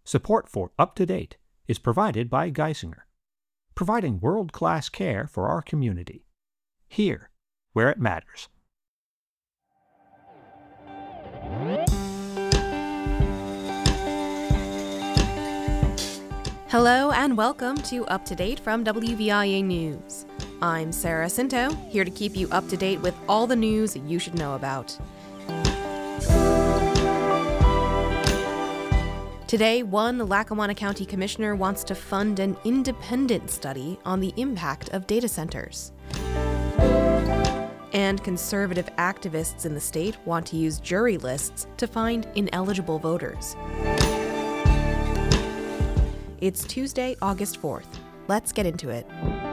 Support for Up to Date is provided by Geisinger, providing world-class care for our community, here where it matters. Hello and welcome to Up to Date from WVIA News. I'm Sarah Cinto, here to keep you up to date with all the news you should know about. Today, one Lackawanna County Commissioner wants to fund an independent study on the impact of data centers. And conservative activists in the state want to use jury lists to find ineligible voters. It's Tuesday, August 4th. Let's get into it.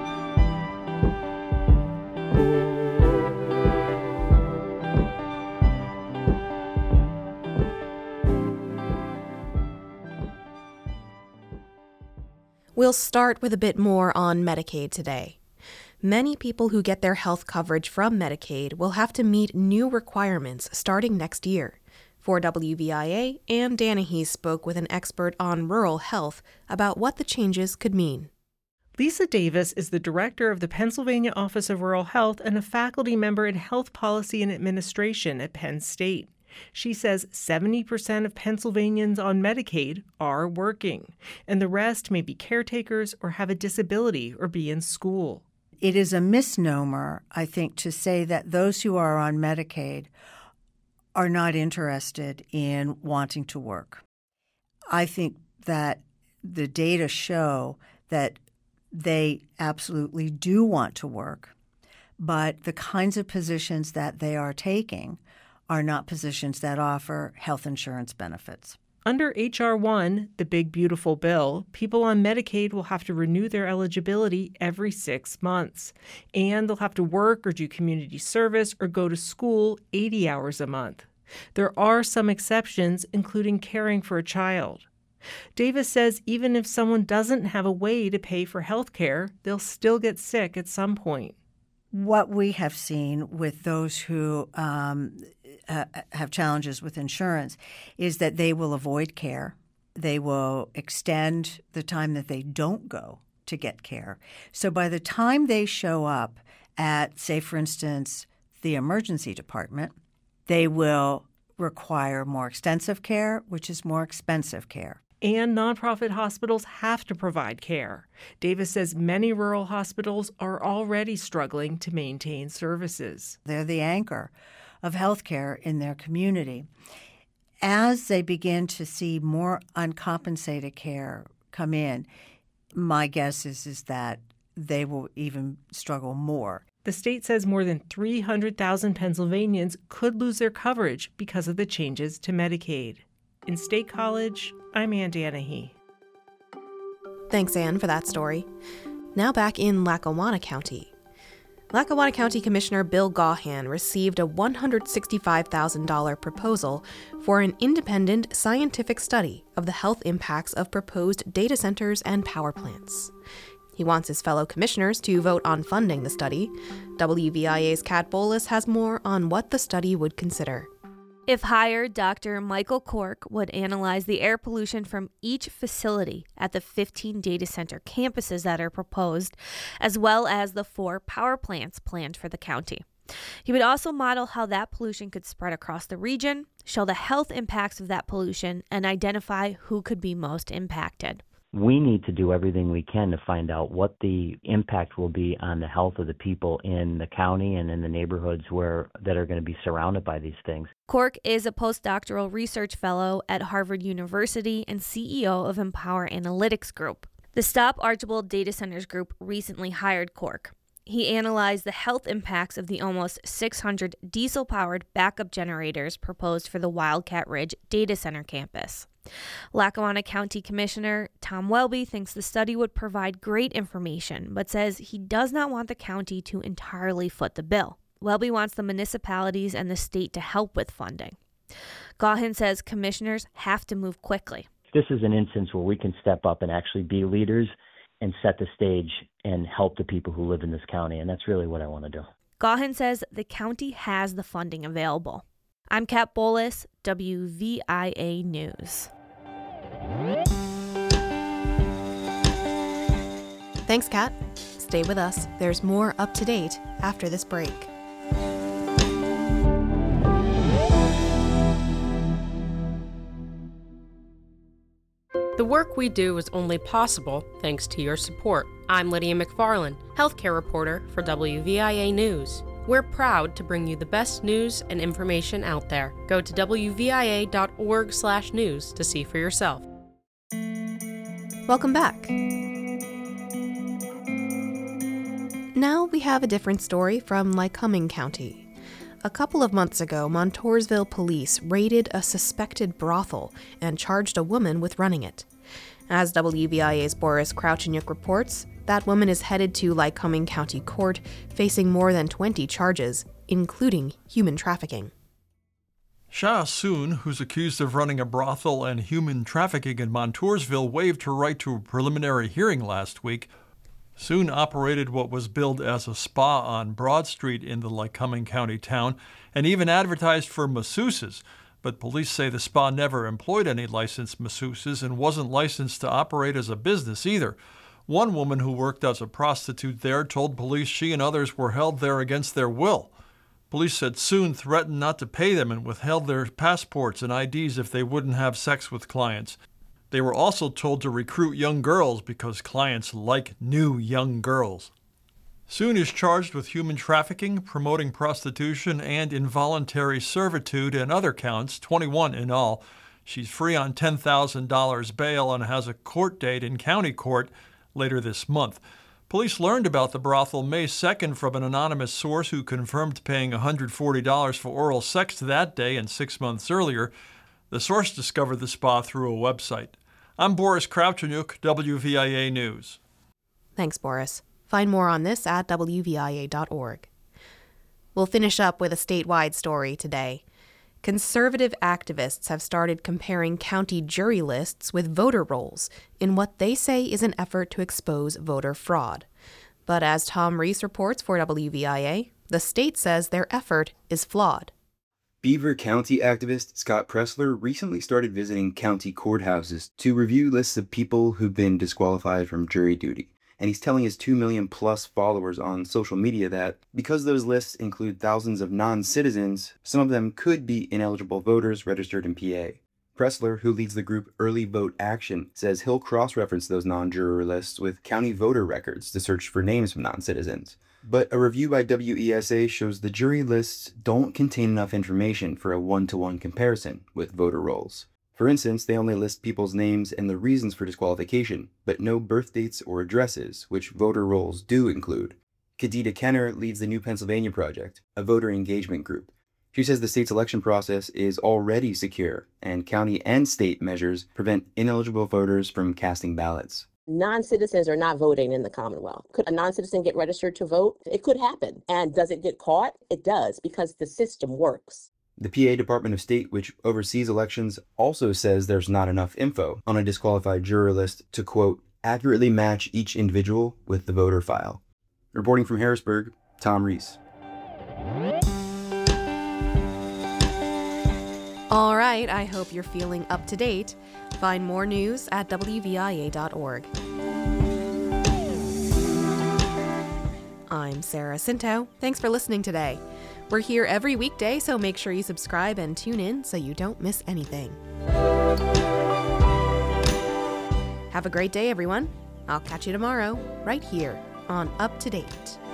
We'll start with a bit more on Medicaid today. Many people who get their health coverage from Medicaid will have to meet new requirements starting next year. For WVIA, Ann Danahy spoke with an expert on rural health about what the changes could mean. Lisa Davis is the director of the Pennsylvania Office of Rural Health and a faculty member in Health Policy and Administration at Penn State. She says 70% of Pennsylvanians on Medicaid are working, and the rest may be caretakers or have a disability or be in school. It is a misnomer, I think, to say that those who are on Medicaid are not interested in wanting to work. I think that the data show that they absolutely do want to work, but the kinds of positions that they are taking are not positions that offer health insurance benefits. Under H.R. 1, the big beautiful bill, people on Medicaid will have to renew their eligibility every 6 months. And they'll have to work or do community service or go to school 80 hours a month. There are some exceptions, including caring for a child. Davis says even if someone doesn't have a way to pay for health care, they'll still get sick at some point. What we have seen with those who have challenges with insurance is that they will avoid care. They will extend the time that they don't go to get care. So by the time they show up at, say, for instance, the emergency department, they will require more extensive care, which is more expensive care. And nonprofit hospitals have to provide care. Davis says many rural hospitals are already struggling to maintain services. They're the anchor of healthcare in their community. As they begin to see more uncompensated care come in, my guess is that they will even struggle more. The state says more than 300,000 Pennsylvanians could lose their coverage because of the changes to Medicaid. In State College, I'm Ann Danahy. Thanks, Ann, for that story. Now back in Lackawanna County. Lackawanna County Commissioner Bill Gaughan received a $165,000 proposal for an independent scientific study of the health impacts of proposed data centers and power plants. He wants his fellow commissioners to vote on funding the study. WVIA's Kat Boliss has more on what the study would consider. If hired, Dr. Michael Cork would analyze the air pollution from each facility at the 15 data center campuses that are proposed, as well as the 4 power plants planned for the county. He would also model how that pollution could spread across the region, show the health impacts of that pollution, and identify who could be most impacted. We need to do everything we can to find out what the impact will be on the health of the people in the county and in the neighborhoods that are going to be surrounded by these things. Cork is a postdoctoral research fellow at Harvard University and CEO of Empower Analytics Group. The Stop Archibald Data Centers Group recently hired Cork. He analyzed the health impacts of the almost 600 diesel-powered backup generators proposed for the Wildcat Ridge Data Center campus. Lackawanna County Commissioner Tom Welby thinks the study would provide great information, but says he does not want the county to entirely foot the bill. Welby wants the municipalities and the state to help with funding. Gaughan says commissioners have to move quickly. This is an instance where we can step up and actually be leaders and set the stage and help the people who live in this county, and that's really what I want to do. Gaughan says the county has the funding available. I'm Kat Boliss, WVIA News. Thanks, Kat. Stay with us. There's more Up to Date after this break. The work we do is only possible thanks to your support. I'm Lydia McFarlane, healthcare reporter for WVIA News. We're proud to bring you the best news and information out there. Go to wvia.org/news to see for yourself. Welcome back. Now we have a different story from Lycoming County. A couple of months ago, Montoursville police raided a suspected brothel and charged a woman with running it. As WVIA's Boris Kravchuk reports, that woman is headed to Lycoming County Court, facing more than 20 charges, including human trafficking. Sha Soon, who's accused of running a brothel and human trafficking in Montoursville, waived her right to a preliminary hearing last week. Soon operated what was billed as a spa on Broad Street in the Lycoming County town and even advertised for masseuses, but police say the spa never employed any licensed masseuses and wasn't licensed to operate as a business either. One woman who worked as a prostitute there told police she and others were held there against their will. Police said Soon threatened not to pay them and withheld their passports and IDs if they wouldn't have sex with clients. They were also told to recruit young girls because clients like new young girls. Soon is charged with human trafficking, promoting prostitution, and involuntary servitude and other counts, 21 in all. She's free on $10,000 bail and has a court date in county court later this month. Police learned about the brothel May 2nd from an anonymous source who confirmed paying $140 for oral sex that day and 6 months earlier. The source discovered the spa through a website. I'm Boris Kravchuk, WVIA News. Thanks, Boris. Find more on this at WVIA.org. We'll finish up with a statewide story today. Conservative activists have started comparing county jury lists with voter rolls in what they say is an effort to expose voter fraud. But as Tom Reese reports for WVIA, the state says their effort is flawed. Beaver County activist Scott Pressler recently started visiting county courthouses to review lists of people who've been disqualified from jury duty. And he's telling his 2 million plus followers on social media that because those lists include thousands of non-citizens, some of them could be ineligible voters registered in PA. Pressler, who leads the group Early Vote Action, says he'll cross-reference those non-juror lists with county voter records to search for names from non-citizens. But a review by WESA shows the jury lists don't contain enough information for a one-to-one comparison with voter rolls. For instance, they only list people's names and the reasons for disqualification, but no birth dates or addresses, which voter rolls do include. Kadita Kenner leads the New Pennsylvania Project, a voter engagement group. She says the state's election process is already secure, and county and state measures prevent ineligible voters from casting ballots. Non-citizens are not voting in the Commonwealth. Could a non-citizen get registered to vote? It could happen. And does it get caught? It does, because the system works. The PA Department of State, which oversees elections, also says there's not enough info on a disqualified juror list to, quote, accurately match each individual with the voter file. Reporting from Harrisburg, Tom Reese. All right, I hope you're feeling up to date. Find more news at WVIA.org. I'm Sarah Cinto. Thanks for listening today. We're here every weekday, so make sure you subscribe and tune in so you don't miss anything. Have a great day, everyone. I'll catch you tomorrow, right here on Up to Date.